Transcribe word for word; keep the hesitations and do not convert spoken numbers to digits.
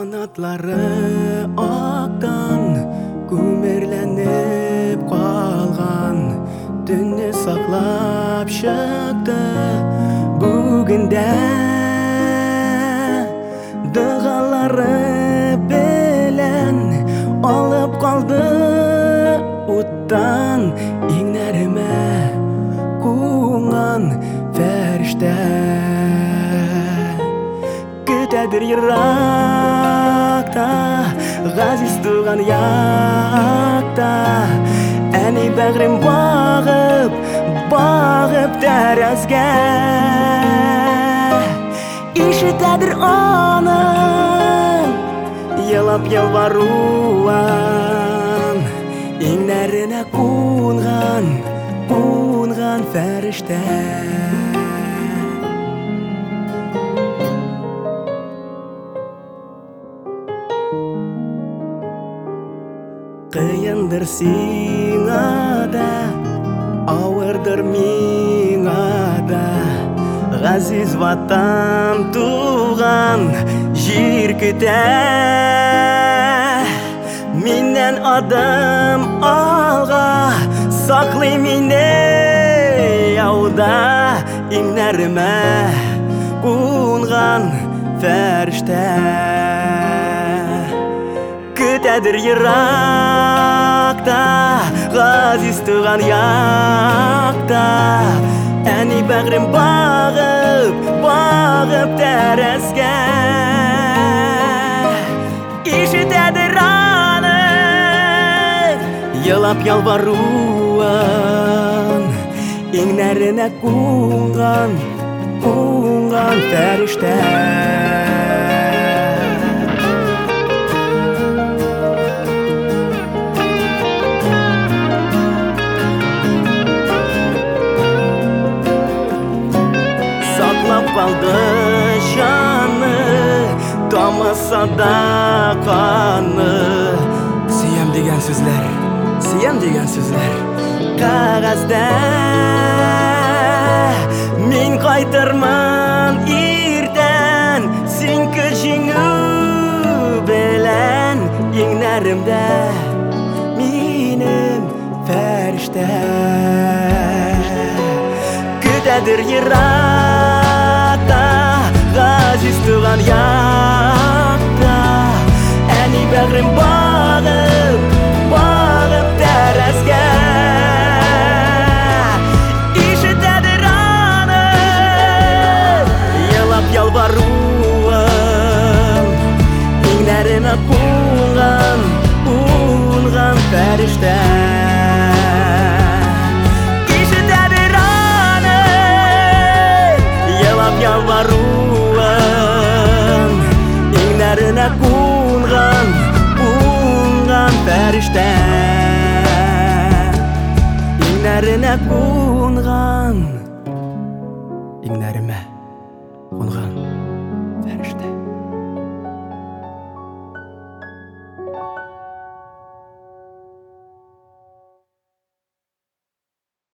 Qanatlары aqdan Күмерленіп қалған Түнні сақлап шықты Бүгінде Дұғалары белен Алып қалды Уттан Еңнәріме Қуңан фәрішті Күтәдір ерақта Ғазиз туған яқта Әне бәғрім бағып Бағып тәрәзге Ишетәдір аны Елап елбаруан Еңнәріне қуынған Қуынған фәрішті Қиындыр сиңа да, ауырдыр миңа да Ғазиз ватан туған жер күтә Менен адам алға сақлай мені яуда Еңнәріме қуынған фәрішті Күтәдір ерақта Ғазиз туған яқта Әне бәғрім бағып Бағып тәрәзге Ишетәдір аны Елап ялбаруан Еңнәріне қуңған Қуңған фәрішті Қалды жаны Тамаса да қаны Сүйем деген сөзлер Сүйем деген сөзлер Қағазда Мен қайтырман ертең Сен көжіңі білән Еңнәрімді Менің фәрішті Күтәдір Ғазиз туған яқта Әне бәғрім бағып Бағып тәрәзге Ишетәдір аны Елап ялбаруын Еңнәріне қуынған Қуынған фәрішті Ишетәдір аны Елап ялбаруын Еңнәріне қуынған, қуынған фәрішті Еңнәріне қуынған